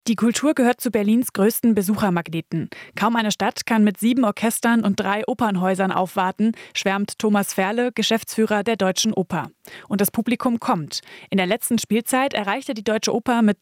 Die Kultur gehört zu Berlins größten Besuchermagneten. Kaum eine Stadt kann mit 7 Orchestern und 3 Opernhäusern aufwarten, schwärmt Thomas Ferle, Geschäftsführer der Deutschen Oper. Und das Publikum kommt. In der letzten Spielzeit erreichte die Deutsche Oper mit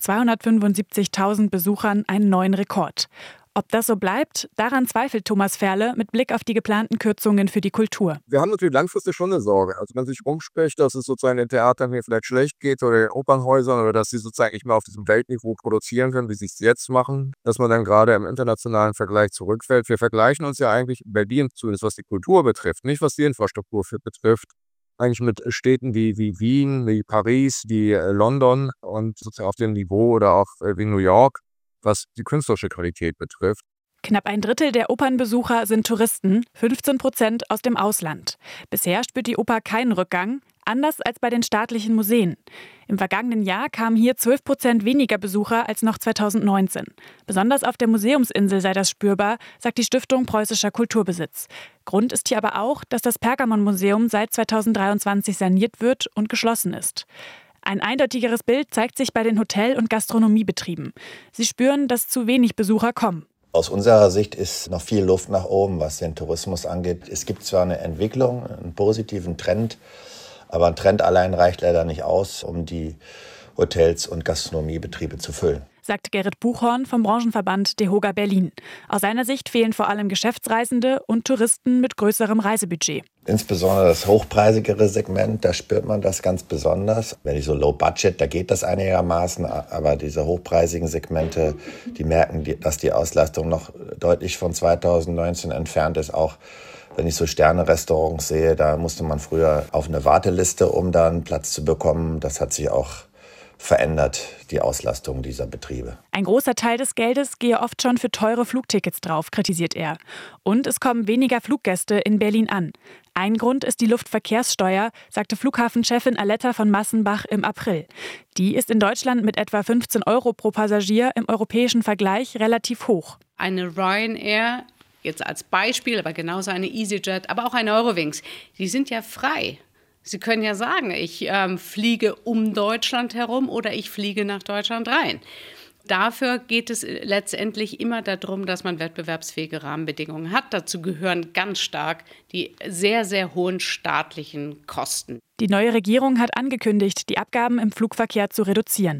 275.000 Besuchern einen neuen Rekord. Ob das so bleibt, daran zweifelt Thomas Ferle mit Blick auf die geplanten Kürzungen für die Kultur. Wir haben natürlich langfristig schon eine Sorge. Also wenn sich rumspricht, dass es sozusagen den Theatern hier vielleicht schlecht geht oder den Opernhäusern oder dass sie sozusagen nicht mehr auf diesem Weltniveau produzieren können, wie sie es jetzt machen, dass man dann gerade im internationalen Vergleich zurückfällt. Wir vergleichen uns ja eigentlich in Berlin, zumindest was die Kultur betrifft, nicht was die Infrastruktur betrifft, eigentlich mit Städten wie Wien, wie Paris, wie London und sozusagen auf dem Niveau oder auch wie New York, was die künstlerische Qualität betrifft. Knapp ein Drittel der Opernbesucher sind Touristen, 15% aus dem Ausland. Bisher spürt die Oper keinen Rückgang, anders als bei den staatlichen Museen. Im vergangenen Jahr kamen hier 12% weniger Besucher als noch 2019. Besonders auf der Museumsinsel sei das spürbar, sagt die Stiftung Preußischer Kulturbesitz. Grund ist hier aber auch, dass das Pergamonmuseum seit 2023 saniert wird und geschlossen ist. Ein eindeutigeres Bild zeigt sich bei den Hotel- und Gastronomiebetrieben. Sie spüren, dass zu wenig Besucher kommen. Aus unserer Sicht ist noch viel Luft nach oben, was den Tourismus angeht. Es gibt zwar eine Entwicklung, einen positiven Trend, aber ein Trend allein reicht leider nicht aus, um die Hotels- und Gastronomiebetriebe zu füllen, sagt Gerrit Buchhorn vom Branchenverband DEHOGA Berlin. Aus seiner Sicht fehlen vor allem Geschäftsreisende und Touristen mit größerem Reisebudget. Insbesondere das hochpreisigere Segment, da spürt man das ganz besonders. Wenn ich so Low Budget, da geht das einigermaßen, aber diese hochpreisigen Segmente, die merken, dass die Auslastung noch deutlich von 2019 entfernt ist. Auch wenn ich so Sterne-Restaurants sehe, da musste man früher auf eine Warteliste, um da einen Platz zu bekommen. Das hat sich auch verändert, die Auslastung dieser Betriebe. Ein großer Teil des Geldes gehe oft schon für teure Flugtickets drauf, kritisiert er. Und es kommen weniger Fluggäste in Berlin an. Ein Grund ist die Luftverkehrssteuer, sagte Flughafenchefin Aletta von Massenbach im April. Die ist in Deutschland mit etwa 15 € pro Passagier im europäischen Vergleich relativ hoch. Eine Ryanair, jetzt als Beispiel, aber genauso eine EasyJet, aber auch eine Eurowings, die sind ja frei. Sie können ja sagen, ich fliege um Deutschland herum oder ich fliege nach Deutschland rein. Dafür geht es letztendlich immer darum, dass man wettbewerbsfähige Rahmenbedingungen hat. Dazu gehören ganz stark die sehr, sehr hohen staatlichen Kosten. Die neue Regierung hat angekündigt, die Abgaben im Flugverkehr zu reduzieren.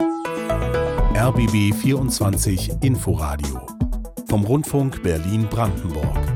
RBB 24 Inforadio vom Rundfunk Berlin-Brandenburg.